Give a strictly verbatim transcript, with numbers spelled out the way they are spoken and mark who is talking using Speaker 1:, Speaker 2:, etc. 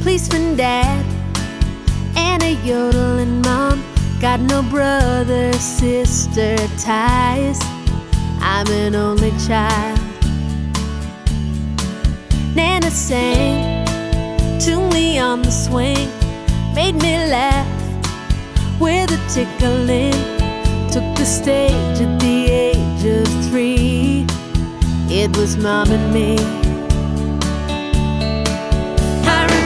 Speaker 1: policeman dad and a yodeling mom. Got no brother, sister ties. I'm an only child. Nana sang to me on the swing, made me laugh with a tickling. Took the stage at the age of three. It was mom and me.